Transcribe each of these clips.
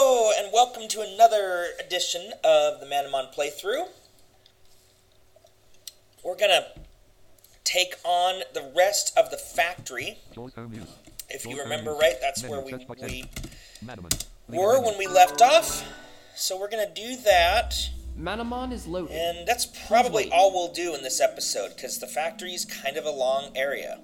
Hello, and welcome to another edition of the Manamon playthrough. We're gonna take on the rest of the factory. If you remember right, that's where we were when we left off. So we're gonna do that. Manamon is loaded. And that's probably all we'll do in this episode, because the factory is kind of a long area.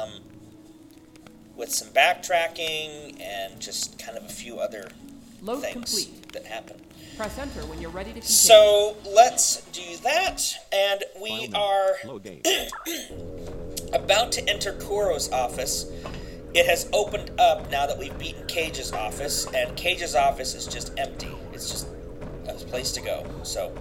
With some backtracking and just kind of a few other Load things complete. that happen. Press enter when you're ready to continue. So let's do that, and we are about to enter Kuro's office. It has opened up now that we've beaten Cage's office, and Cage's office is just empty. It's just a place to go. So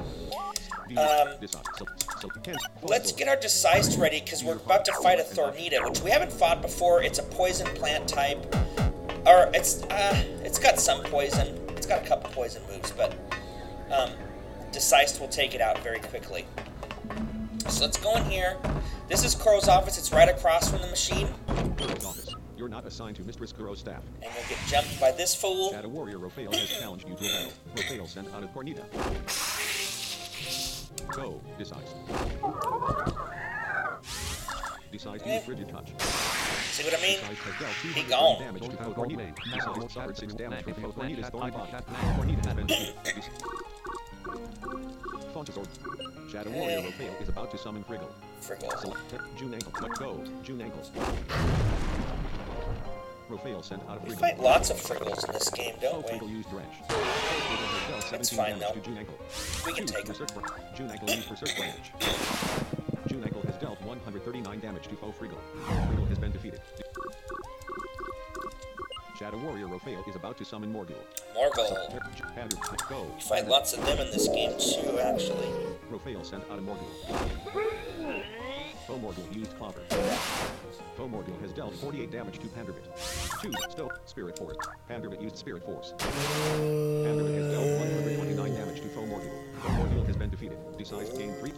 let's get our Decisive ready, because we're about to fight a Thornita, which we haven't fought before. It's a poison plant type. Or it's got some poison. It's got a couple poison moves, but Decisive will take it out very quickly. So let's go in here. This is Kuro's office. It's right across from the machine. You're not assigned to Mistress Kuro's staff. And we'll get jumped by this fool. Shadow Warrior Raphael has challenged you to a battle. Raphael sent out a Thornita. Go, Decisive. Decisive use Frigid Touch. See what I mean? He He gone. damage to foe Thornita. Decisive suffered 6 damage from foe Thornita's thorny body. Thornita has been defeated. Fontasaur. Shadow Warrior Raphael is about to summon Friggle. Friggle. Select June Ankle. Let go. June Ankle. Raphael sent out a We Friggle. fight lots of Friggles in this game, don't Friggle we? used Drench. Friggle has dealt 17 That's fine, damage though. to June Ankle. We can take him. June Ankle used Berserk Branch. June Ankle has dealt 139 damage to foe Friggle. Friggle has been defeated. Shadow Warrior Raphael is about to summon Morgul. Morgul. Go. We fight lots of them in this game too, actually. Raphael sent out a Morgul. Foe Morgul used Clobber. Foe Morgul has dealt 48 damage to Panderbit. Choose Stoke, Spirit Force. Panderbit used Spirit Force. Panderbit has dealt 129 damage to Foe Morgul. Foe Morgul has been defeated. Decisive gain 3.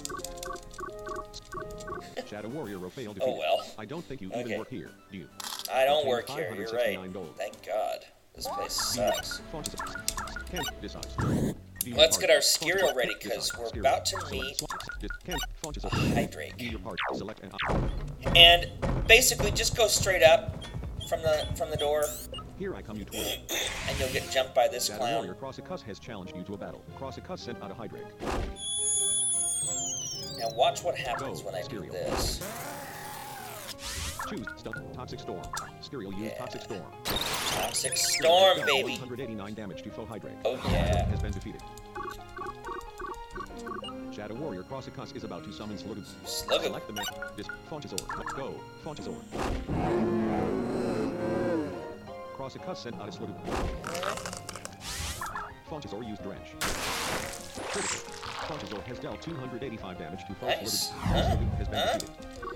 Shadow Warrior Raphael defeated. Oh well. I don't think you Okay. even work here, do you? I don't Obtain work here, you're right. 569 gold. Thank God. This place sucks. Can't decide. Let's get our Skirill ready, because we're about to meet Hydrake. Select an And basically just go straight up from the door, Here I come you toward. and you'll get jumped by this Shadow Warrior clown. Crossicus has challenged you to a battle. Crossicus sent out a Hydrake. Now watch what happens Go, when I do Skirill. this. Choose Toxic Storm. Skirill used Yeah. Toxic Storm. Toxic Storm, baby. 189 damage to foe Hydrake. Oh, yeah. Has been defeated. Shadow Warrior Crossicus is about to summon Sluggoop. Sluggoop. Select the map. This Fontasaur. Go. Fontasaur. Crossicus sent out a Sluggoop. Fontasaur used Drench. Critical. Fontasaur has dealt 285 damage to foe Nice. Sluggoop. Sluggoop has been defeated.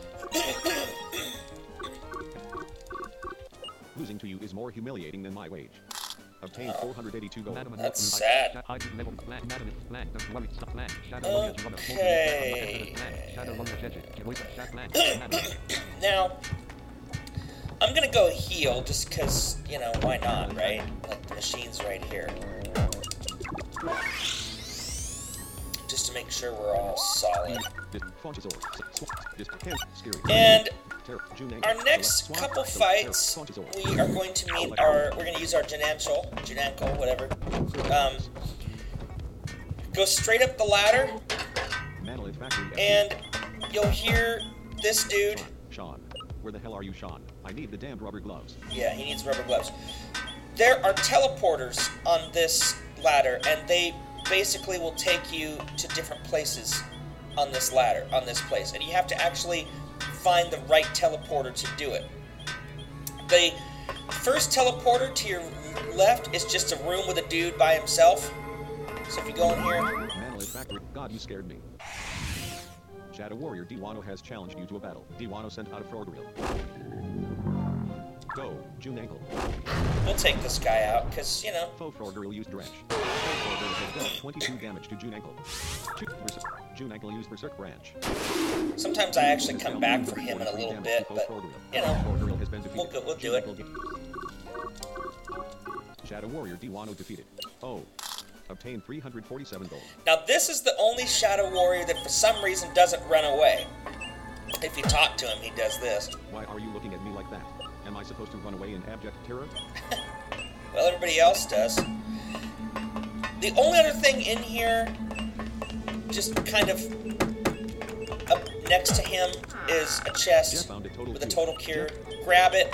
Losing to you is more humiliating than my wage. Obtain 482 gold. That's sad. Now, I'm gonna go heal just because, you know, why not, right? Like, the machine's right here. Just to make sure we're all solid. And our next couple fights, we are going to meet we're going to use our Janankle, whatever. Go straight up the ladder, and you'll hear this dude. Sean, where the hell are you, Sean? I need the damned rubber gloves. Yeah, he needs rubber gloves. There are teleporters on this ladder, and they basically will take you to different places on this ladder, on this place. And you have to actually find the right teleporter to do it. The first teleporter to your left is just a room with a dude by himself. So if you go in here, Manolith Factory, God, you scared me. Shadow Warrior Diwano has challenged you to a battle. Diwano sent out a Frogrill. Go, June Ankle. we'll take this guy out, because, you know, Foe Frogrill used Drench. Foe Frogrill has dealt 22 damage to June Ankle. June Ankle used Berserk Branch. sometimes I actually come back for him in a little bit, but, you know, Frogrill has been defeated. we'll do it. Shadow Warrior D1 defeated. Oh. Obtained 347 gold. Now this is the only Shadow Warrior that for some reason doesn't run away. If you talk to him, he does this. Why are you looking at me like that? Am I supposed to run away in abject terror? Well, everybody else does. The only other thing in here, just kind of up next to him, is a chest with a total cure. Grab it,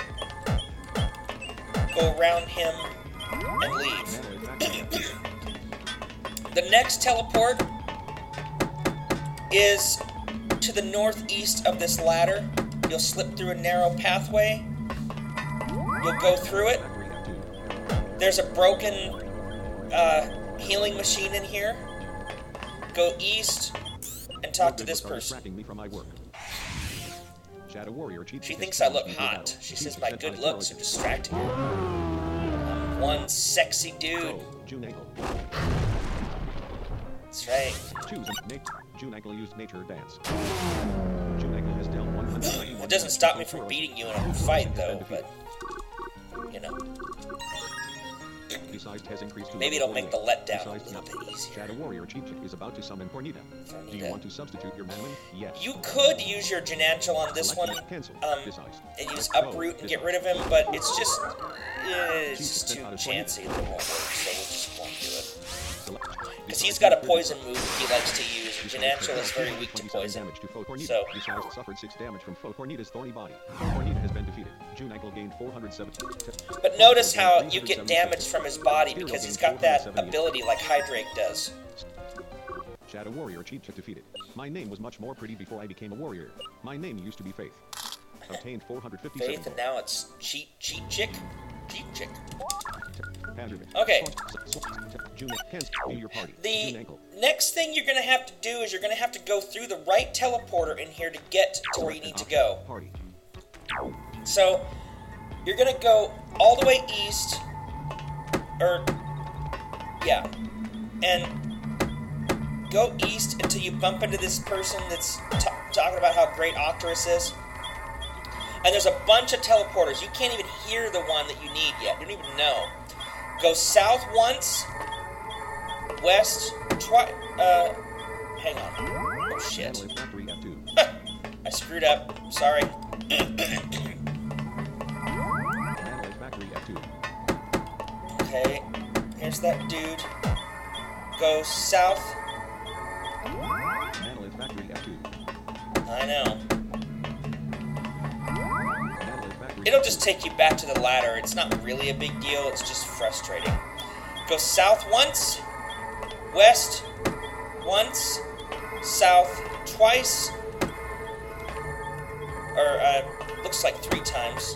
go around him, and leave. The next teleport is to the northeast of this ladder. You'll slip through a narrow pathway. You'll go through it. There's a broken healing machine in here. Go east and talk to this person. Me from my work. Shadow Warrior She thinks I look hot. She says my good looks are distracting her. I'm one sexy dude. That's right. Junankle used nature dance. Junankle has dealt 191. It doesn't stop me from beating you in a fight, though, but, you know. Maybe it'll make the letdown a little bit easier. Shadow Warrior Cheap Chick is about to summon Cornita. Do you want to substitute your Manman? Yes. You could use your Jananchel on this one, and use Uproot and get rid of him, but it's just too chancy that it won't work, so we'll just won't do it. Because he's got a poison move he likes to use, and Jananchel is very weak to poison. So, suffered 6 damage from Foe Cornita's thorny body. Cornita has been defeated. Junankle gained 470. But notice how you get damage from his body because he's got that ability like Hydrake does. Shadow Warrior Cheat Chick defeated. My name was much more pretty before I became a warrior. My name used to be Faith. Obtained 457. Faith, and now it's Cheat Chick? Cheat Chick. Okay. The next thing you're going to have to do is you're going to have to go through the right teleporter in here to get to where you need to go. So, you're going to go all the way east, and go east until you bump into this person that's talking about how great Octorus is. And there's a bunch of teleporters. You can't even hear the one that you need yet. You don't even know. Go south once, west, hang on. Oh, shit. I screwed up. Sorry. Okay, here's that dude. Go south. I know. It'll just take you back to the ladder. It's not really a big deal. It's just frustrating. Go south once, west once, south twice, or looks like 3 times,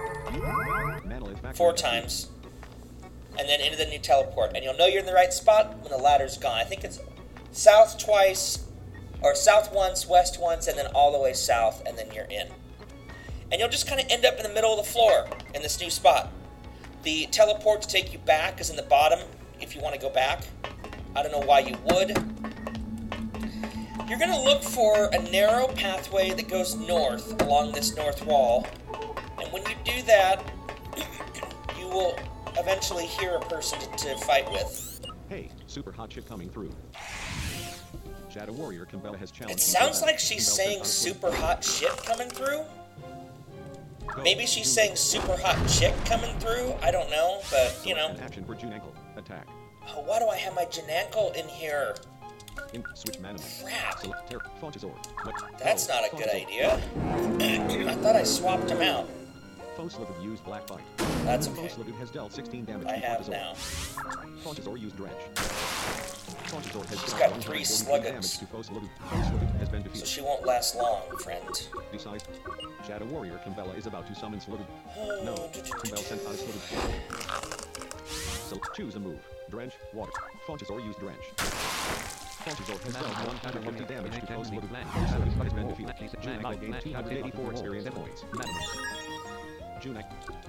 4 times, and then into the new teleport. And you'll know you're in the right spot when the ladder's gone. I think it's south twice, or south once, west once, and then all the way south, and then you're in. And you'll just kind of end up in the middle of the floor in this new spot. The teleport to take you back is in the bottom if you want to go back. I don't know why you would. You're going to look for a narrow pathway that goes north along this north wall. And when you do that, you will eventually hear a person to fight with. Hey, super hot chick coming through. Shadow Warrior Kimbella has challenged. It sounds like she's saying super hot shit coming through. Maybe she's saying super hot chick coming through. I don't know, but you know. Action for Junankle. Attack. Oh, why do I have my Junankle in here? Switch mana. Crap. That's not a good idea. I thought I swapped him out. Foslugud used Black Bite. That's okay. Foslugud has dealt 16 damage. I have now. Fontazor used Drench. She's got 3 Sluggets. So she won't last long, friend. Besides, Shadow Warrior Kimbella is about to summon Slugged. No, Kimbell sent out Slugged. So choose a move. Drench, water. Fontazor used Drench. Fontazor has dealt 150 damage to Foslugud. Slugged has been defeated. Junankle gained 284 experience points. Junak.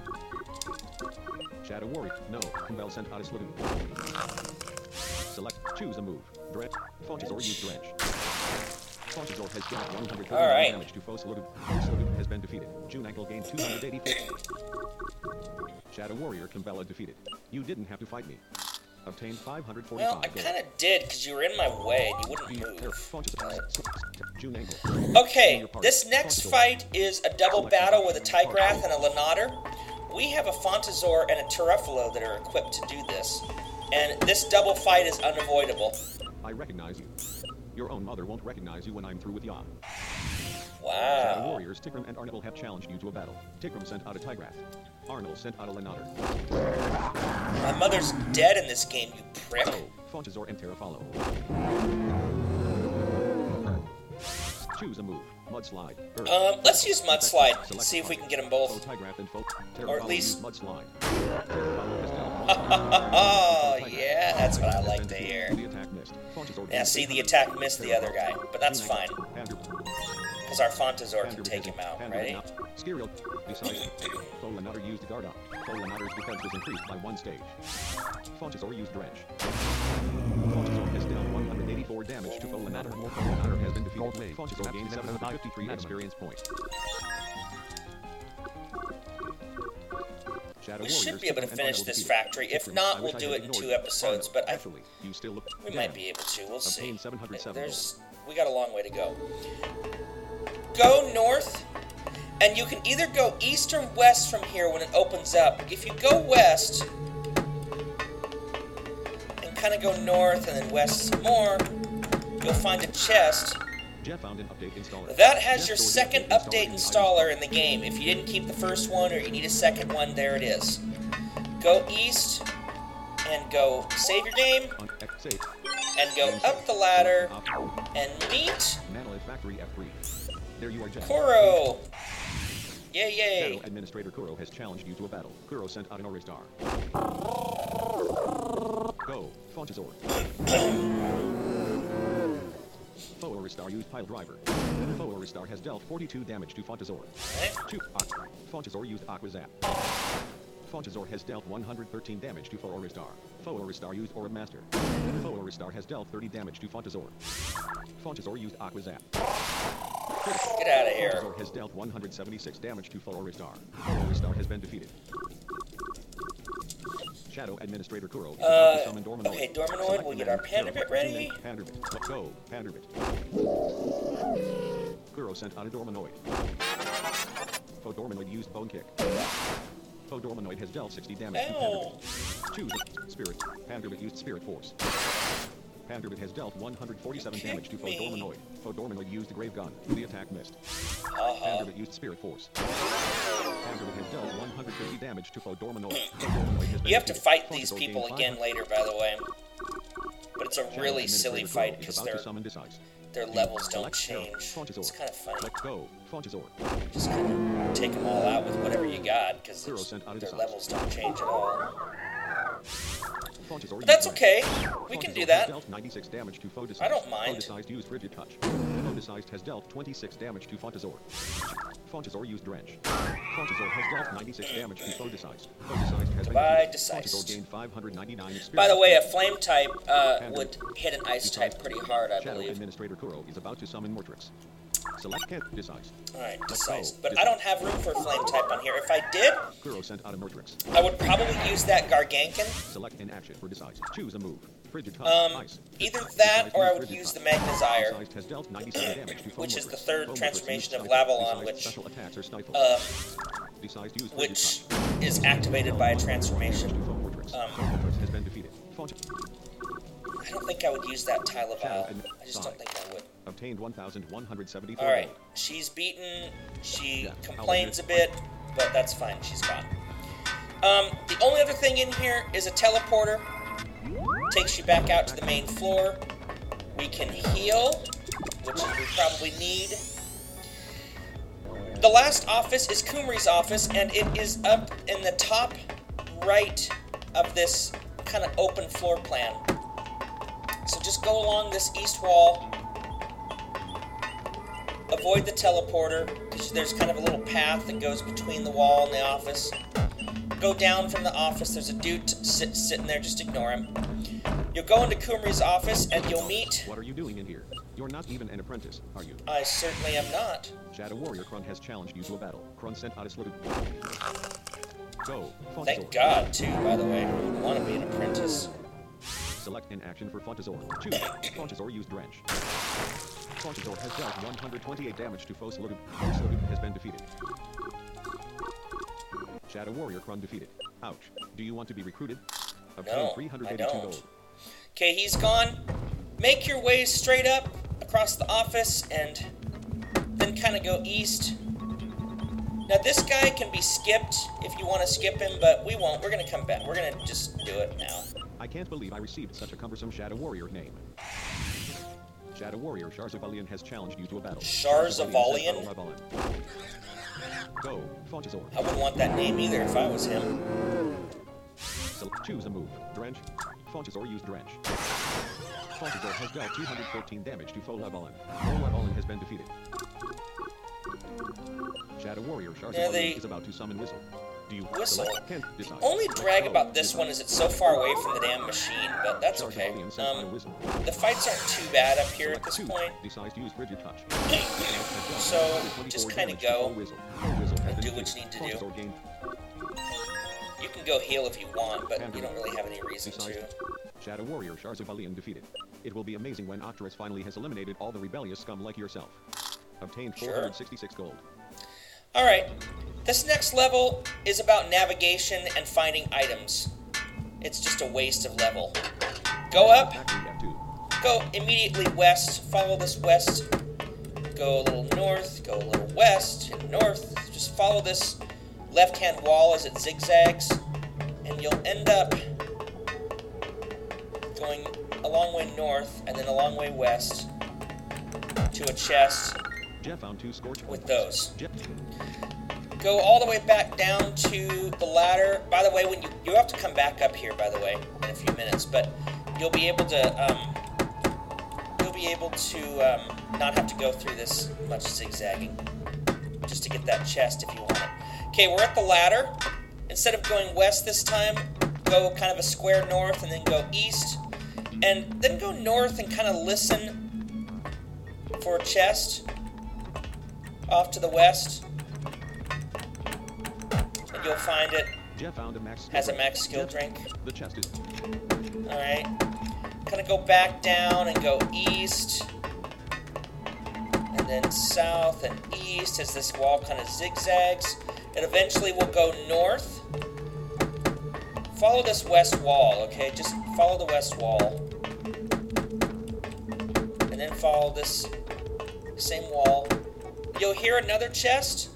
Shadow Warrior. No. Kimbell sent out Slugged. Select. Choose a move. Drench. Fontazor used Drench. Fontazor has dealt 130 damage to Foslugud. Foslugud has been defeated. Junankle gained 284. Shadow Warrior Kimbella defeated. You didn't have to fight me. Obtained 545 Well, I gold. kind of did, because you were in my way and you wouldn't move. June Angle. Okay, this next fight is a double battle with a Tygrath and a Lenotter. We have a Fontazor and a Teruffalo that are equipped to do this. And this double fight is unavoidable. I recognize you. Your own mother won't recognize you when I'm through with ya. Shadow Wow. Warriors Tikram and Arnibal have challenged you to a battle. Tikram sent out a Tygrath. Arnibal sent out a Lenotter. My mother's dead in this game, you prick. Go, Fontazor and Teruffalo. Choose a move. Mudslide. Earth. Let's use Mudslide. Select See if we can target. get them Foe both. Tygrath and Foe. Or at Teruffalo least- used Mudslide. Teruffalo has dealt Oh, Tygrath. yeah, that's what I Tygrath like has to been hear. defeated. The attack missed. Fontazor Yeah, gained see, the 800. attack missed the other guy, but that's June fine, Angle. Pandur- because our Fontazor can Pandur take has- him out. Pandur Ready? now- Skiriel. Besides, Foe Lenotter used guard up. Foe Lenotter's defense was increased by 1 stage. Fontazor used drench. Fontazor has dealt 184 damage to Foe Lenotter. Foe Lenotter has been defeated. Fontazor gained 753 experience points. Shadow We should Warriors be able to Tikram and finish Arnibal this defeated. factory. If Tikram, not, I we'll wish I do had it in ignored 2 you. episodes, but Actually, you still look we damn. might be able to. We'll see. Obtained 707 There's, we got a long way to go. Go north, and you can either go east or west from here when it opens up. If you go west, and kind of go north and then west some more, you'll find a chest. Jeff found an update installer. That has Jeff your stored the second update update in the installer in the game. If you didn't keep the first one or you need a second one, there it is. Go east and go save your game On X save. and go up the ladder Op- and meet Manolith Factory F3. There you are, Jeff. Kuro. Yay, Shadow yay. Administrator Kuro has challenged you to a battle. Kuro sent out an Oristar. Go, Fontazor. Foe Oristar used Pile Driver. Foe Oristar has dealt 42 damage to Fontazor. Okay. Fontazor used Aqua Zap. Fontazor has dealt 113 damage to Foe Oristar. Foe Oristar used Orb Master. Foe Oristar has dealt 30 damage to Fontazor. Fontazor used Aqua Zap. Get out of here. Fontazor has dealt 176 damage to Foe Oristar. Foe Oristar has been defeated. Shadow Administrator Kuro is about to summon Dormanoid. Okay, Dormanoid, Select we'll the get man. our Panderbit ready. Panderbit. Let's go, Panderbit. Kuro sent out a Dormanoid. Foe Dormanoid used Bone Kick. Foe Dormanoid has dealt 60 damage to Ow. Panderbit. Choose a Spirit. Panderbit used Spirit Force. Panderbit has dealt 147 You damage to Foe kicked me. Dormanoid. Foe Dormanoid used Grave Gun. The attack missed. Panderbit used Spirit Force. Panderbit has dealt 150 damage to Foe Dormanoid. Foe Dormanoid has been You have to defeated. fight these Fontazor people gained again 500 later, by the way. But it's a Shadow really silly Administrator fight Kuro is because about to summon Decisive. their levels don't Select change. Fontazor. It's kind of funny. Let's go, Fontazor. Just kind of take them all out with whatever you got because Kuro sent out a their Decisive. levels don't change at all. Fontazor But that's used okay. Drench. We can Fontazor do has that. dealt 96 damage to Foe Decisive. I don't mind. Foe Decisive used Rigid Touch. Foe Decisive has dealt 26 damage to Fontazor used Drench. Fontazor has dealt 96 damage to Foe Decisive. Foe Decisive has been Goodbye, defeated. Decisive. Fontazor gained 599 experience. By the way, a flame type would hit an ice type pretty hard, I Shadow believe. Administrator Kuro is about to summon Mortrix. Select Kent Decisive. Alright, Let's decisive. go. But I don't have room for a flame type on here. If I did, Kuro sent out a Mortrix. I would probably use that Gargankin. Select an action for Decisive. Choose a move. Frigid Touch. Ice. Either that Decisive or I used would Frigid use the Touch. Magnezire, Decisive has dealt 97 damage to Foe which is Mortrix. the third Foe Mortrix transformation used of Stifle. Lavalon, Decisive which, special attacks are stifled. Decisive used Frigid which Touch. is activated by a Damage transformation. to Foe Mortrix. Foe Mortrix has been defeated. I don't think I would use that Tyleval. I just don't think I would. Obtained 1,174 Alright, gold. she's beaten. She Yeah, complains a I'll bit, but that's fine. She's gone. The only other thing in here is a teleporter. Takes you back out to the main floor. We can heal, which we probably need. The last office is Kumri's office, and it is up in the top right of this kind of open floor plan. So just go along this east wall. Avoid the teleporter, because there's kind of a little path that goes between the wall and the office. Go down from the office. There's a dude sitting there. Just ignore him. You'll go into Kumri's office, and you'll meet... What are you doing in here? You're not even an apprentice, are you? I certainly am not. Shadow Warrior Krun has challenged you to a battle. Krun sent out a salute. Go. Thank Fontazor. God, too, by the way. I wouldn't want to be an apprentice. Select in action for Fontazor. Choose. Fontazor used Drench. Fontazor has dealt 128 damage to Foslorub. Foslorub has been defeated. Shadow Warrior Krun defeated. Ouch. Do you want to be recruited? Obtain No, I 382 don't. gold. Okay, he's gone. Make your way straight up across the office and then kind of go east. Now, this guy can be skipped if you want to skip him, but we won't. We're going to come back. We're going to just do it now. I can't believe I received such a cumbersome Shadow Warrior name. Shadow Warrior Sharzavalian has challenged you to a battle. Sharzavalian? Go, Fontazor. I wouldn't want that name either if I was him. Choose a move. Drench. Fontazor used Drench. Fontazor has dealt 214 damage to Folavalin. Folavalin has been defeated. Shadow Warrior Sharzavalian is about to summon Whistle. Do you Whistle? select? Can't decide. Only drag Go, about this decide. one is it's so far away from the damn machine, but that's okay. Sharzavalian sent on a Whistle. The fights aren't too bad up here at Select this two. point. Decides to use Rigid Touch. So, just kinda go and do what you need to do. Fontazor gained You can go heal if you want, but you don't really have any reason to. Shadow Warrior Sharzavalian defeated. It will be amazing when Octorus finally has eliminated all the rebellious scum like yourself. Obtained Sure. 466 gold. Alright, this next level is about navigation and finding items. It's just a waste of level. Go up, Factory F2. go immediately west, follow this west, go a little north, go a little west, and north. Just follow this left-hand wall as it zigzags, and you'll end up going a long way north and then a long way west to a chest Jeff found 2 scorch with those. Jeff. Go all the way back down to the ladder. By the way, when you have to come back up here, by the way, in a few minutes, but you'll be able to not have to go through this much zigzagging just to get that chest if you want it. Okay, we're at the ladder. Instead of going west this time, go kind of a square north and then go east, and then go north and kind of listen for a chest off to the west, and you'll find it Jeff found a max has a drink. max skill Jeff, drink. The chest is Alright. Kind of go back down and go east, and then south and east as this wall kind of zigzags. And eventually we'll go north. Follow this west wall, okay? Just follow the west wall. And then follow this same wall. You'll hear another chest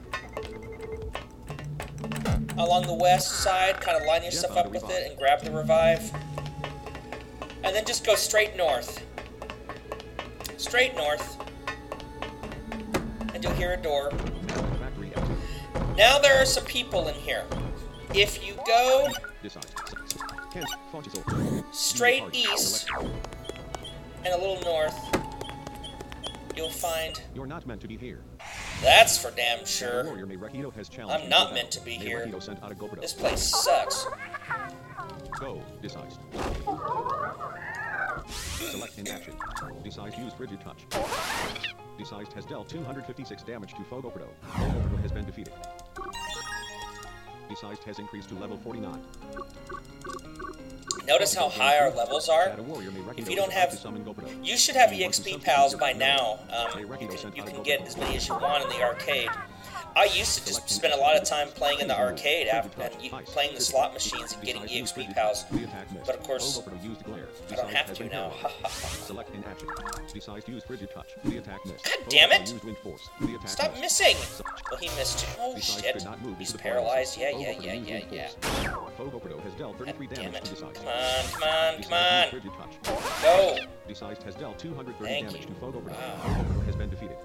along the west side. Kind of line yourself up with it and grab the revive. And then just go straight north. Straight north. And you'll hear a door. factory F2. Now there are some people in here. If you go Decide. Kent, Fontazor. straight Hard. east Select. and a little north, you'll find You're not meant to be here. that's for damn Shadow sure. Warrior Merekido has challenged I'm you to a not battle. meant to be here. Merekido sent out a Goberto. This place sucks. Go. Decide. Select in action. Decide to use Rigid Touch. Decide has dealt 256 damage to Fogoperdo. Fogoperdo has been defeated. Decide has increased to level 49. Notice how high our levels are. Shadow Warrior Merekido If you don't is about to have, summon Goberto. you should have Do you want to EXP substitute pals your by name? now. You can get as many as you want in the arcade. I used to just spend a lot of time playing in the arcade after and playing the slot machines and getting EXP pals. But of course, I don't have to now. Select in action. Decides to use Rigid Touch. The attack missed. God damn it! Used Wind Force. The attack Stop missed. missing! Well, he missed too. Oh Decides shit. could not move He's into the paralyzed. Yeah, paralysis. yeah, Fogoperdo yeah, used yeah, Wind yeah. Force. Fogoperdo has dealt 33 God damn damage it. to Decide. Come on, come on, come Decide on. used Rigid Touch. Go! Decide has dealt 230 Thank damage you. to Fogoperdo. Wow. Fogoperdo has been defeated.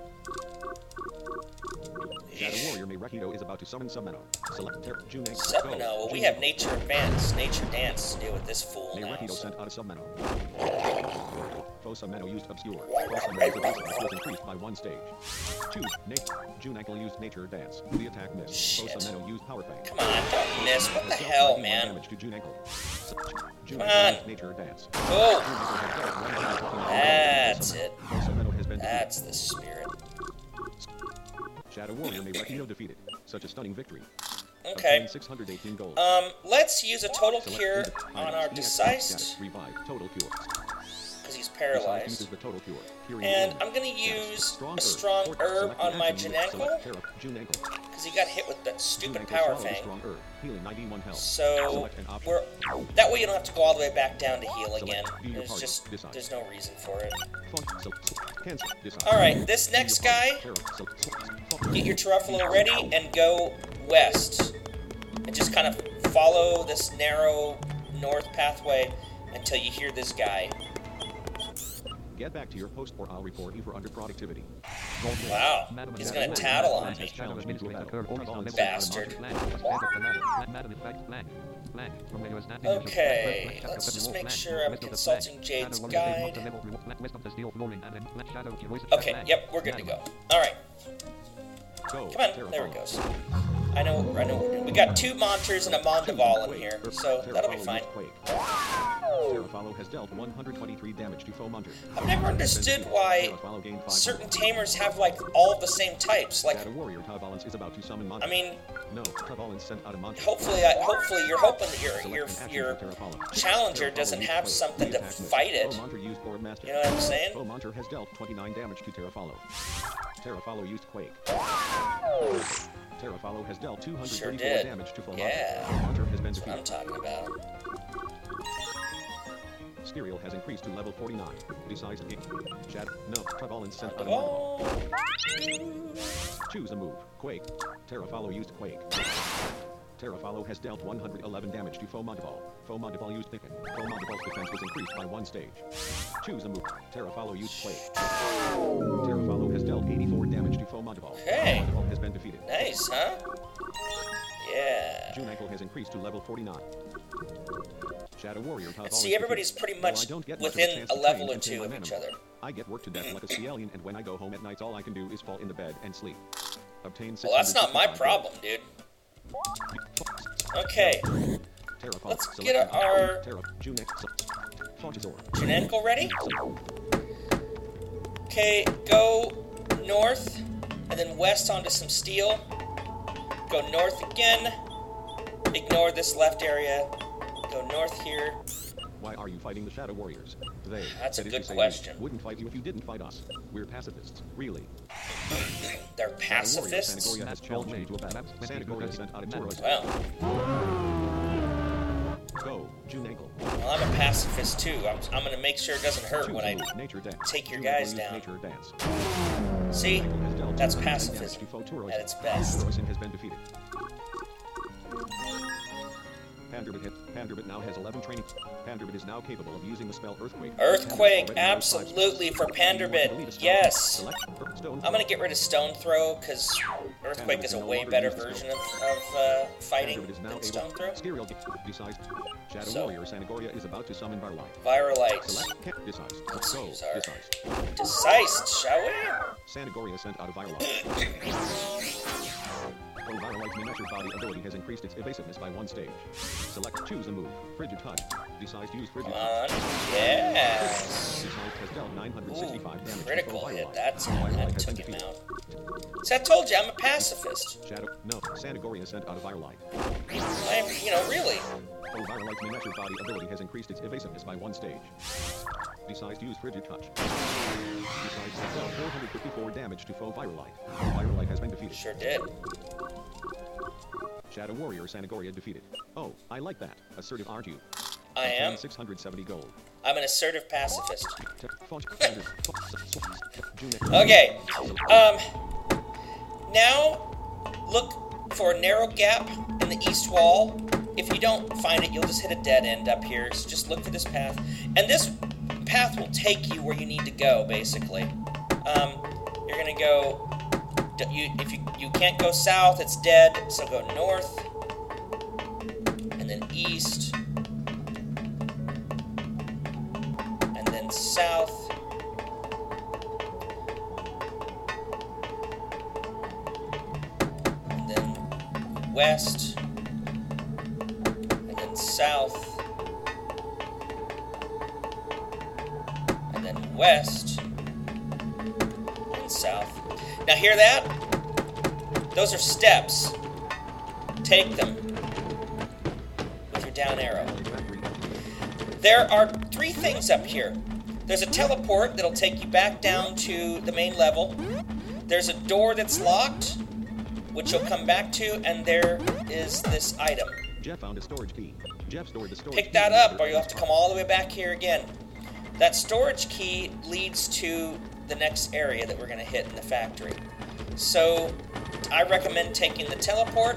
Shadow Warrior Merekido is about to summon Submeno. Select June. Submino. Well, we have Nature Advance, Nature Dance to deal with this fool now. Merekido So. sent out a Submeno. Foe Submeno used Obscure. Foe Submeno's ability was increased by 1 stage. Choose June Ankle used Nature Dance. The attack missed. Foe Shit. Submeno used Power Fang. Come on, don't miss. What the Has dealt hell, 91 man? damage to June Ankle. June Come Ankle on. used Nature Dance. Oh, June Ankle has dealt 159 that's damage to it. Foe Submeno has been defeated. That's the spirit. Shadow Warrior Merekido defeated. Such a stunning victory. Okay. Obtain 618 gold. Let's use a total Select cure visit on items, our EX Decised, status, revive, total cure. because he's Decide paralyzed. uses the total cure. Curing And element. I'm gonna Status, use a herb. strong Or herb select the on my action unit. Junankle, Select Terra, Junankle. because he got hit with that stupid Junankle power swallow the fang. strong herb, healing 91 health. So Select an option. that way you don't have to go all the way back down to heal Select again. view your There's party. just Decide. there's no reason for it. Cancel. Decide. All right, this View next your party. guy, Terra, get your Teruffalo ready and go west, and just kind of follow this narrow north pathway until you hear this guy. Get back to your post or I'll report you for underproductivity. Wow, he's gonna tattle on me. Has challenged me to a battle. Bastard. Okay, let's just make sure I'm consulting Jade's guide. Okay, yep, we're good to go. All right, Go. come on, there it goes. I know what we're doing. We got 2 Monters and a Mondeval in here, so that'll be fine. Terrafollow has dealt 123 damage to foe Munter. I've never understood why Terrafollow gained 5 certain tamers have like all the same types. Like, Shadow Warrior Tavalence is about to summon Munter. I mean, no, Tavalence sent out a Munter. hopefully you're hoping that your challenger doesn't have something to fight it. You know what I'm saying? Foe Munter has dealt 29 damage to Terrafollow. Terrafollow used Quake. Terrafollow has dealt 234 Sure did. damage to foe Yeah. Munter. Munter has been That's what I'm defeated. talking about. Styriel has increased to level 49. Besides the Shadow. No, Tavalence sent out a Oh, Munter. Choose a move. Quake. Terrafollow used Quake. Terrafollow has dealt 111 damage to Foe Mondeval. Foe Mondeval used Thicken. Foe Mondeval's defense was increased by 1 stage. Choose a move. Terrafollow used Quake. Terrafollow has dealt 84 damage to Foe Mondeval. Okay. Mondeval has been defeated. nice, huh? Yeah. Junankle has increased to level 49. Shadow Warrior Tavalence See, everybody's defeated. pretty While much I don't get much of within chance a to level train or and 2 tame of my each animal. other. I get worked to death like a Scielian, and when I go home at nights, all I can do is fall in the bed and sleep. Obtain Well, that's not my 665 problem, dude. Okay, Terrafollow. let's Select get an option. our Terra, Junankle, Fontazor. Junankle ready. Okay, go north and then west onto some steel. Go north again. Ignore this left area. Go north here. Why are you fighting the Shadow Warriors? They, That's a that is good to say, question. wouldn't fight you if you didn't fight us. We're pacifists, really. They're Shadow Warrior pacifists. Sanagoria has challenged you to a battle. Sanagoria sent out a Tauros. Well, Go, Junankle. well, I'm a pacifist too. I'm gonna make sure it doesn't hurt Choose when a I move. Nature dance. take your Junankle guys used down. Nature dance. see. Junankle has dealt That's 210 damage pacifism to foe Tauros. at its best. Taurosin has been defeated. Panderbit now has 11 training. Panderbit is now capable of using the spell Earthquake. Earthquake, Panderbit already knows 5 absolutely spells. for If you want to delete a Panderbit. spell, Yes. select Stone I'm gonna Throw. get rid of Stone Throw because Earthquake is a way better version of fighting Panderbit is now than able. Stone Throw. Styriel decides. Shadow So- Warrior Sanagoria is about to summon Virlight. Virolite. Select Decise. Let's Go. use our- Decise. Decised, shall we? Sanagoria sent out a Virlight. Oh, Virlight's miniature body ability has increased its evasiveness by 1 stage. Select Choose a move. Frigid Touch. Decide to use Frigid Come Touch. on. Yes. Decide has dealt 965 Ooh, damage. critical to hit. Virlight. That Virlight has took been him defeated. out. See, I told you I'm a pacifist. Shadow. No. Sanagoria sent out a Virlight. I'm, really. Oh, Virlight's miniature body ability has increased its evasiveness by 1 stage. Decides to use Frigid Touch. Decides has dealt 454 damage to foe Virlight. Virlight has been defeated. Sure did. Shadow Warrior Sanagoria defeated. Oh, I like that. Assertive aren't you? I am. 670 gold. I'm an assertive pacifist. Junankle. Okay. Now, look for a narrow gap in the east wall. If you don't find it, you'll just hit a dead end up here. So just look for this path. And this path will take you where you need to go, basically. You're going to go... If you can't go south, it's dead. So go north. And then east. And then south. And then west, and then south, and then west, and south. Now hear that? Those are steps. Take them. down arrow. Factory. There are 3 things up here. There's a teleport that'll take you back down to the main level. There's a door that's locked, which you'll come back to, and there is this item. Jeff found a storage key. Jeff stored the storage Pick key that in the up, or other you'll have to come all the way back here again. That storage key leads to the next area that we're going to hit in the factory. So, I recommend taking the teleport,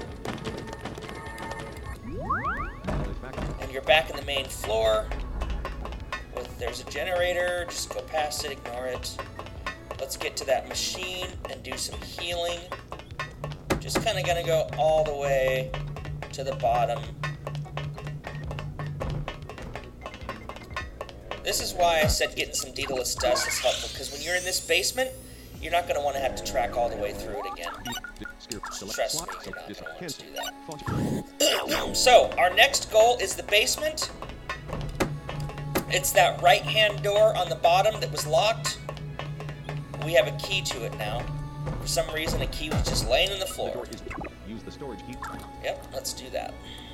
and you're back in the main floor. There's a generator, just go past it, ignore it. Let's get to that machine and do some healing. Just kind of going to go all the way to the bottom. This is why I said getting some Daedalus dust is helpful, because when you're in this basement, you're not going to want to have to track all the way through it again. Trust me, you're not going to want to do that. So, our next goal is the basement. It's that right-hand door on the bottom that was locked. We have a key to it now. For some reason, a key was just laying on the floor. Use the storage key. Yep, let's do that.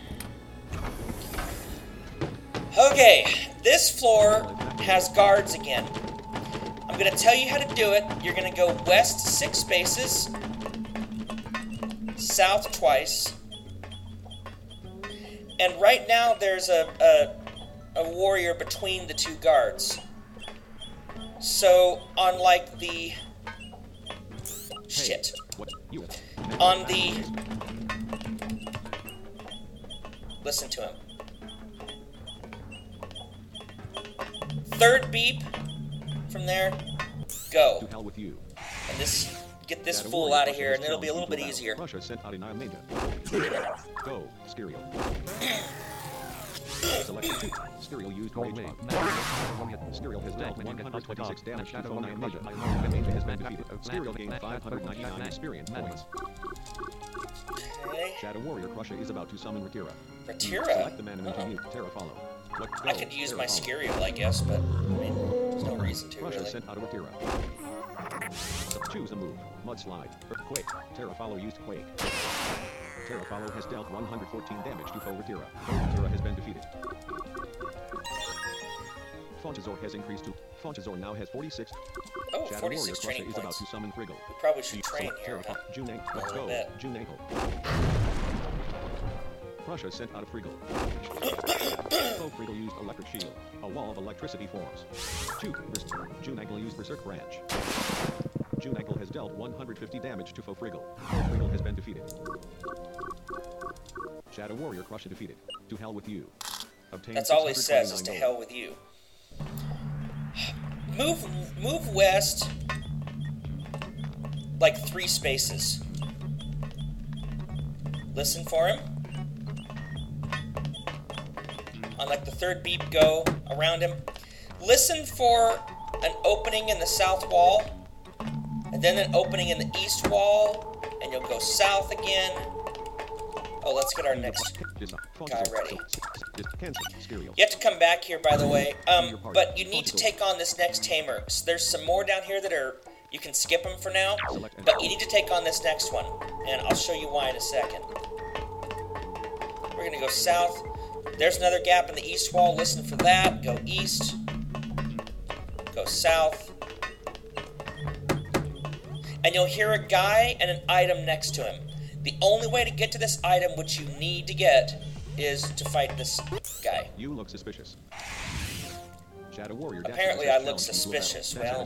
Okay, this floor has guards again. I'm going to tell you how to do it. You're going to go west 6 spaces, south twice, and right now there's a warrior between the 2 guards. So, on like the... Shit. On the... Listen to him. 3rd beep from there, go. To hell with you. And this, get this fool out of here, and it'll be a little bit easier. Russia sent out a Ninja. Go, Skirio. Select 2. Skirio used Rage Bug. Skirio has dealt 126 damage to foe Ninja. Ninja has been defeated. Skirio gained 599 experience points. Okay. Shadow Warrior Crusher is about to summon Ratira. Ratira? Select the man to use Terra Follow. I could use my Skirio, I guess, but I mean, there's no reason to, Russia really. sent out a Ratira. Choose a move. Mudslide. Earthquake. Terra Follow used Quake. Terra Follow has dealt 114 damage to foe Ratira. Ratira has been defeated. Fonchazor has increased to... Fonchazor now has 46. Oh, Shadow 46 Warrior training Crusher is about points. to summon Friggle. We probably should train here, huh? June Ankle. Let's A little go. bit. June Ankle. Russia sent out a Friggle. Foe Friggle used Electric Shield. A wall of electricity forms. June Ankle used Berserk Branch. June Ankle has dealt 150 damage to foe Friggle. Friggle has been defeated. Shadow Warrior Crusher defeated. To hell with you. Obtain That's all he says, is to 629 hell with you. Move west like 3 spaces. Listen for him. On like the 3rd beep, go around him. Listen for an opening in the south wall, and then an opening in the east wall, and you'll go south again. Oh, let's get our next guy ready. You have to come back here, by the way. But you need to take on this next tamer. So there's some more down here that are... You can skip them for now, but you need to take on this next one. And I'll show you why in a second. We're going to go south. There's another gap in the east wall. Listen for that. Go east. Go south. And you'll hear a guy and an item next to him. The only way to get to this item, which you need to get, is to fight this guy. You look suspicious. Shadow Warrior. Apparently I look suspicious. Well,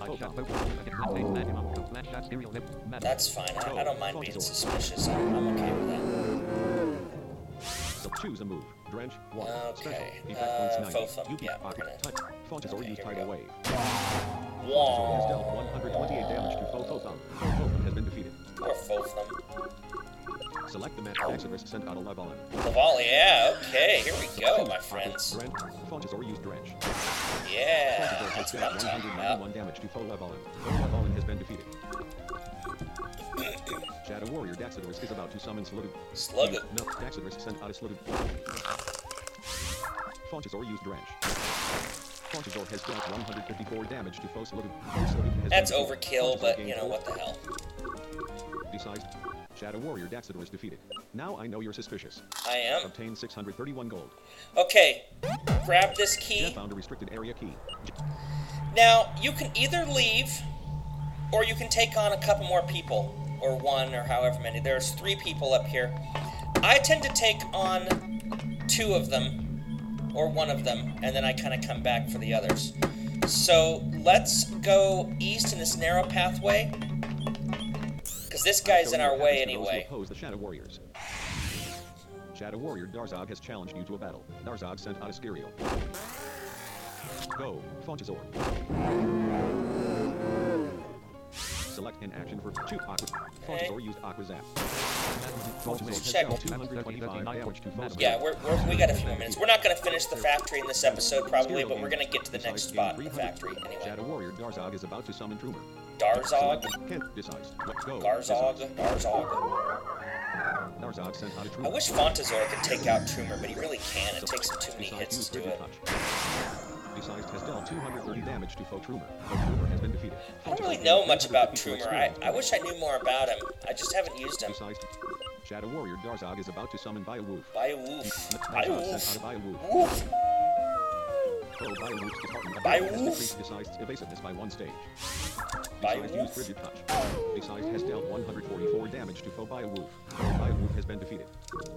that's fine. I don't mind being suspicious. I'm okay with that. So choose a move. Drench. Water. Okay. Effect points 90. Fofum. Yeah, we're gonna... Fonchazor Okay, used here we Tidal go. Wave. Fonchazor has dealt Whoa. 128 damage to Fofum. Fofum has been defeated. Poor Fofum. Select the map. Exodus sent out a Levolin. Laval, yeah, okay. Here we go, my friends. Drench. Fonchazor used Drench. Yeah, Fonchazor has that's what I'm dealt talking 191 about. damage to Faux Levolin. Faux Levolin has been defeated. Shadow Warrior Daxidorus is about to summon Slugud. Slugud. No, Daxidorus sent out a Slugud. Fonchazor used Drench. Fonchazor has dealt 154 damage to Faux Slugud. That's overkill, but, you know, what the hell. Besides, Shadow Warrior Daxador is defeated. Now I know you're suspicious. I am. Obtain 631 gold. Okay, grab this Jeff key. found a restricted area key. Now, you can either leave, or you can take on a couple more people, or one, or however many. There's 3 people up here. I tend to take on 2 of them, or 1 of them, and then I kind of come back for the others. So, let's go east in this narrow pathway, because this guy's in our way anyway. Oppose the Shadow Warriors. Shadow Warrior Darzog has challenged you to a battle. Darzog sent out Ascario. Go, Fontazor. Select an action for 2 Aqua. Fontazor used Aqua Zap. Fontazor Check. has dealt 225 damage to Fontazor. Yeah, we got a few more minutes. We're not going to finish the factory in this episode, probably, but we're going to get to the next spot in the factory anyway. Shadow Warrior Darzog is about to summon Troomer. Darzog? Kent decides. Let's go. Darzog? Darzog. Darzog sent out a I Troomer. wish Fontazor could take out Troomer, but he really can't. It takes him too many hits to do it. Besides has dealt 230 damage to Foe Troomer. Foe Troomer has been defeated. I don't really know much about Troomer. I wish I knew more about him. I just haven't used him. Besides, Shadow Warrior Darzog is about to summon Beowulf. Beowulf. Darzog sent out a Beowulf. Woof. Foe Beowulf's department Beowulf. has decreased Besides evasiveness by 1 stage. Besides Beowulf. used Frigid Touch. Besides has dealt 144 damage to Foe Beowulf. Foe Beowulf has been defeated.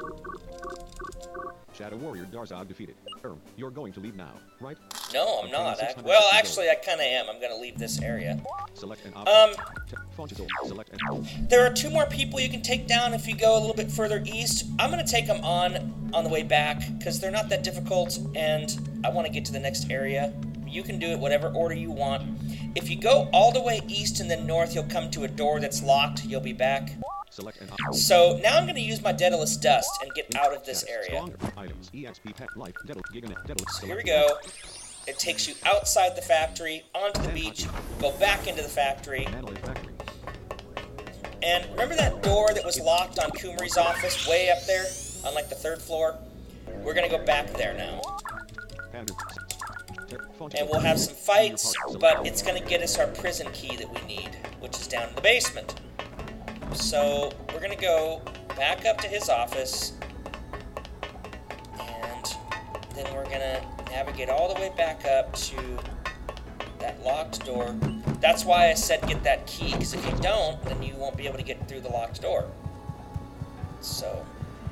Shadow Warrior Darzog defeated. You're going to leave now, right? No, I'm not. Well, actually, I kind of am. I'm going to leave this area. Select an option. Fontazor, select an There are 2 more people you can take down if you go a little bit further east. I'm going to take them on the way back, because they're not that difficult, and I want to get to the next area. You can do it whatever order you want. If you go all the way east and then north, you'll come to a door that's locked. You'll be back. Select an option. So now I'm going to use my Daedalus Dust and get out of this area. Stronger items. EXP pet life. Daedalus. So here we go. It takes you outside the factory, onto the beach, go back into the factory. Mantle factory. And remember that door that was locked on Kumari's office way up there on like the 3rd floor? We're going to go back there now. And we'll have some fights, but it's going to get us our prison key that we need, which is down in the basement. So we're going to go back up to his office, and then we're going to navigate all the way back up to that locked door. That's why I said get that key, because if you don't, then you won't be able to get through the locked door. So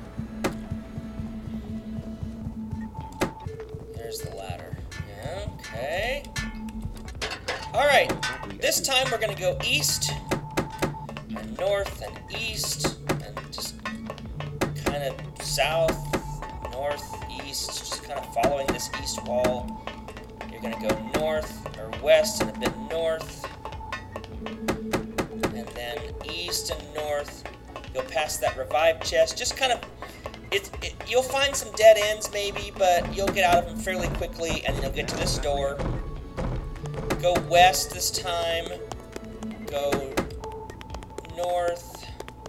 there's the ladder. Okay. Alright, this time we're going to go east and north and east and just kind of south, north, east, just kind of following this east wall. You're going to go north or west and a bit north, and then east and north. Go past that revived chest. Just kind of, you'll find some dead ends maybe, but you'll get out of them fairly quickly, and then you'll get to this door. Go west this time. Go north.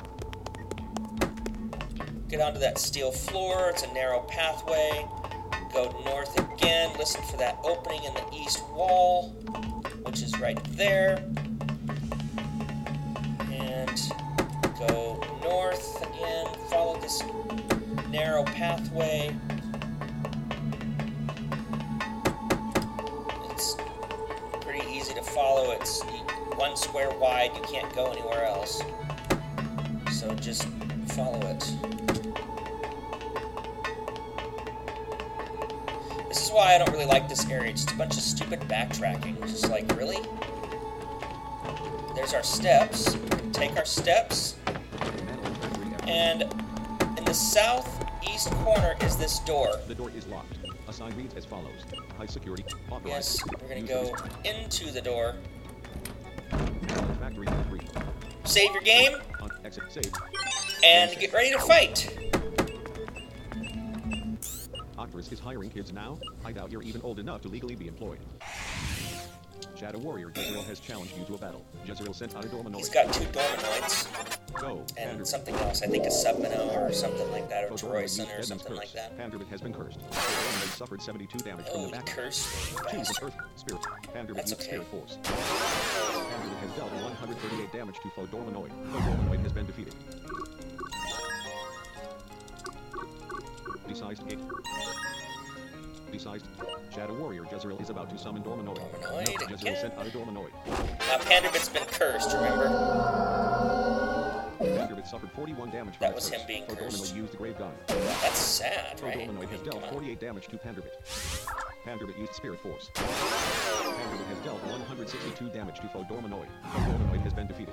Get onto that steel floor. It's a narrow pathway. Go north again. Listen for that opening in the east wall, which is right there. And go north again. Follow this narrow pathway. It's pretty easy to follow. It's 1 square wide. You can't go anywhere else. So just follow it. This is why I don't really like this area. Just a bunch of stupid backtracking. Just like, really? There's our steps. We can take our steps. And in the southeast corner is this door. The door is locked. A sign reads as follows. High security. Authorized. Yes, we're going to go into the door. Factory 3. Save your game. On exit save. And get ready to fight. Octris is hiring kids now? I doubt you're even old enough to legally be employed. Shadow Warrior Jezreel has challenged you to a battle. Jezreel sent out a Dormanoid. He's got 2 Dormanoids. Go. And something else. I think a Submino or something like that, or Toroyson or something like that. Panderbit has been cursed. Dormanoid suffered 72 damage from Oh, the he back. cursed me, Choose an bastard. Earth Spirit. Panderbit That's used okay. Spirit Force. Panderbit has dealt 138 damage to Foe Dormanoid. Foe Dormanoid has been defeated. Foe-sized gate. Besides, Shadow Warrior Jezreel is about to summon Dormanoid. Dormanoid Jezreel again. sent out a Dormanoid. Now Panderbit's been cursed, remember? Panderbit suffered 41 damage from That the was curse. him being Foe cursed. Dormanoid used the Grave Gun. That's sad, Foe right? Dormanoid has Come dealt on. 48 damage to Panderbit. Panderbit used Spirit Force. Panderbit has dealt 162 damage to Foe Dormanoid. Foe Dormanoid has been defeated.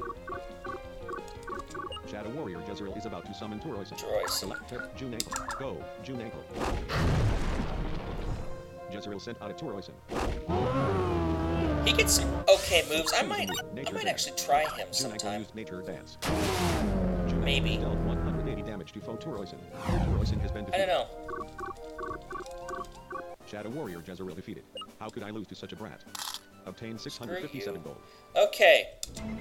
Shadow Warrior Jezreel is about to summon Toroisin. Toroisin. Select June Ankle. Go, June Ankle. Jezreel sent out a Toroisin. He gets some okay moves. I might actually try him June Ankle sometime. used Nature Dance. Maybe. Dealt 180 damage to Foe Toroisin. Toroisin has been I defeated. don't know. Shadow Warrior Jezreel defeated. How could I lose to such a brat? Obtain 657 gold. Okay,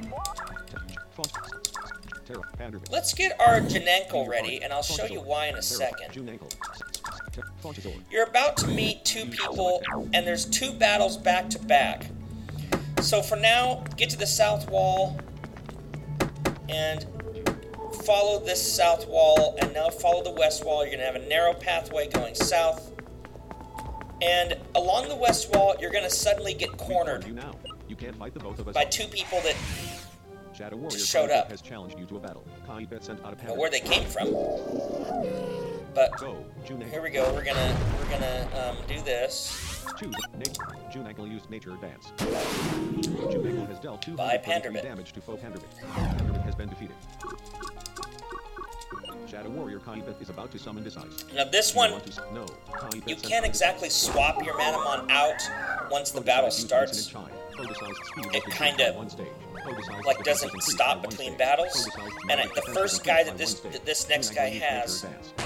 Terra, Panderbit. let's get our Janankle ready, and I'll show you why in a second. June Ankle. You're about to meet two people, and there's two battles back to back. So for now, get to the south wall, and follow this south wall, and now follow the west wall. You're going to have a narrow pathway going south. And along the west wall, you're going to suddenly get cornered You now. You can't fight the both of us. by two people that Shadow Warrior showed Kaibet up. has challenged you to a battle. Kaibet sent out a know where Panderbit. they came from. But Go, June Ankle. here we go. We're gonna do this. Choose June Ankle used Nature Dance. June Ankle has dealt Bye, 243 Panderbit. damage to Foe Panderbit. Panderbit has been defeated. Shadow Warrior Kaibet is about to summon Decise. Now this You one, want to no. Kaibet you sent can't out exactly swap your Manamon out once the battle starts. It kinda, like, doesn't stop between battles. And the first guy that this next guy has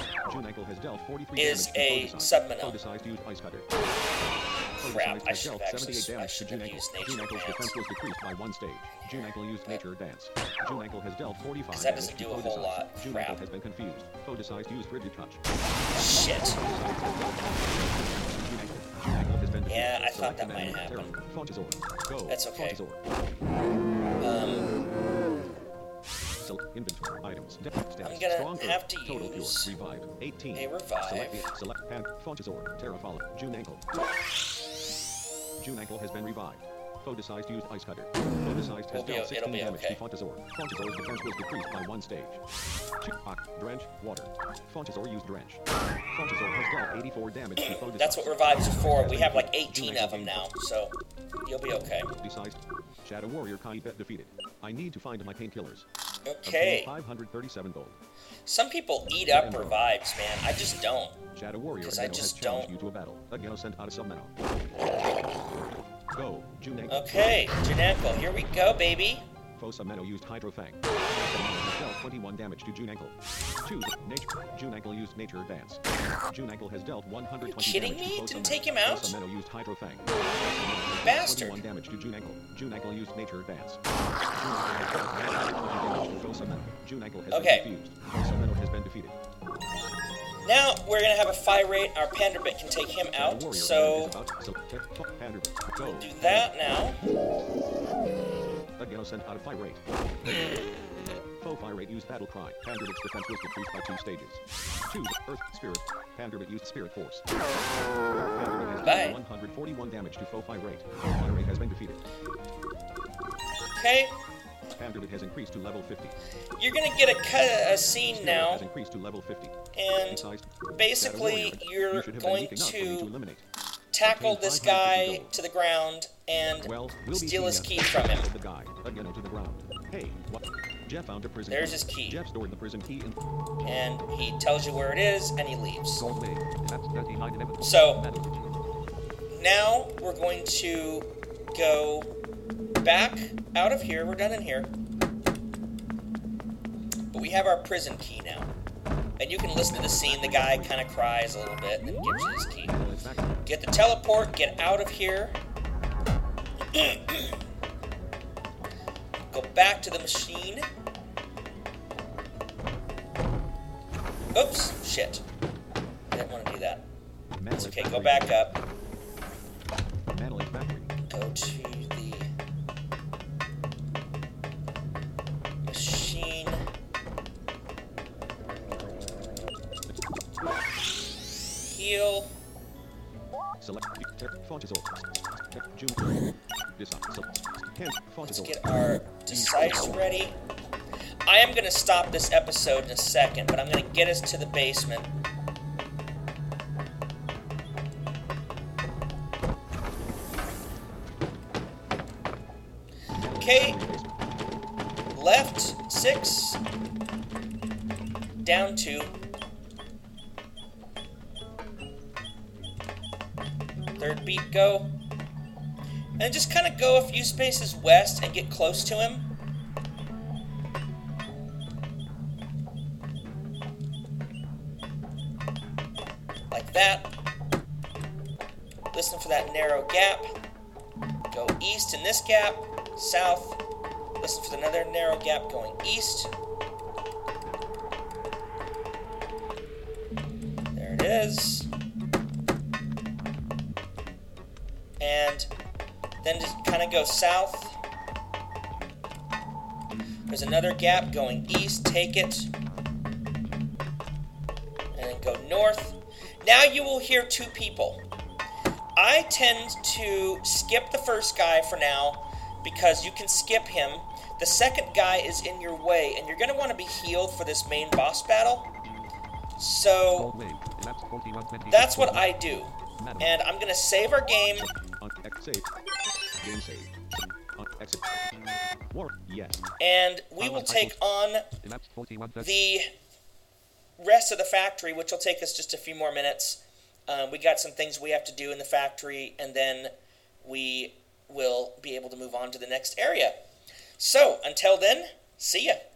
is a Subminnow. Crap, I should have actually used Nature Dance. defense was decreased by one stage. June Ankle used Nature Dance. June Ankle has dealt 45 'Cause that damage doesn't to do a Foe whole Decise. lot. June Crap. Ankle has been confused. Foe Decise used Rigid Touch. Shit. June Ankle has been defeated. Yeah, I thought Select that might command happen. Terra. Fontazor. Go. That's okay. Fontazor. Inventory items. Status. I'm gonna Strong have to Total use Pure. Revive. 18. a revive. Select Pan. Fontazor. Terra Follow. June Ankle. June Ankle has been revived. Foe Decise used Ice Cutter. Foe Decise has It'll be dealt 16 okay. damage to Fontazor. Fontazor's defense was decreased by one stage. Drench. Water. Fontazor used Drench. Fontazor has dealt 84 damage to Foe Decise. That's what revives are for. We have like 18 of them now, so you'll be okay. Besides, Shadow Warrior Kaibet defeated. I need to find my painkillers. Okay. 537 gold. Some people eat up revives, man. I just don't. Shadow Warrior 'Cause I Ageno just has challenged don't. you to a battle. Ageno sent out a Subminnow. Go, June Ankle. Okay, Janankle, here we go, baby. Foe Subminnow used Hydrofang. Subminnow has dealt 21 damage to June Ankle. Choose Nature. June Ankle used Nature Dance. June Ankle has dealt 120 kidding damage me? to Foe Didn't Subminnow. take him out? Foe Subminnow used Hydrofang. Bastard. 21 damage to June Ankle. June Ankle used Nature Dance. June Ankle has dealt 120 damage to Foe Subminnow. June Ankle has Okay. been defused. Foe Subminnow has been defeated. Now we're gonna have a fire rate. Our Panderbit can take him Shadow out, Warrior so is about to Panderbit. Go. do that now. Ageno sent out a fire rate. Foe fire rate used Battle Cry. Panderbit's defense was decreased by 2 stages. Choose Earth Spirit. Panderbit used Spirit Force. Panderbit has Bye. dealt 141 damage to Foe fire rate. Foe fire rate has been defeated. Okay, Panderbit has increased to level 50. you're gonna get a scene Spirit now, has increased to level 50. and Besides, basically Shadow Warrior, you're you should have been going weak enough for me to to eliminate. tackle this guy gold. to the ground and Well, we'll be steal his seeing key us. from him. Said the guy. Ageno to the ground. Hey, what? Jeff found a prison There's key. his key. Jeff stored the prison key in And he tells you where it is, and he leaves. Gold Lake. That's 39 inevitable. So- Metal. Now we're going to go back out of here. We're done in here. But we have our prison key now. And you can listen to the scene. The guy kind of cries a little bit and then gives you his key. Well, it's back. Get the teleport, get out of here. Go back to the machine. Oops, shit. Didn't want to do that. It's okay, go back up. Mantle Factory. Go to the machine. Select font is over. June. Decide. Font Let's is over. get our decisive ready. I am going to stop this episode in a second, but I'm going to get us to the basement. Okay. Left 6. Down 2. Third beat, go. And just kind of go a few spaces west and get close to him. Like that. Listen for that narrow gap. Go east in this gap. South. Listen for another narrow gap going east. There it is. And then just kind of go south. There's another gap going east. Take it. And then go north. Now you will hear two people. I tend to skip the first guy for now because you can skip him. The second guy is in your way, and you're going to want to be healed for this main boss battle. So that's what I do. And I'm going to save our game. Save. Game save. Exit. War. Yes. And we will take on the rest of the factory, which will take us just a few more minutes. We got some things we have to do in the factory, and then we will be able to move on to the next area. So, until then, see ya.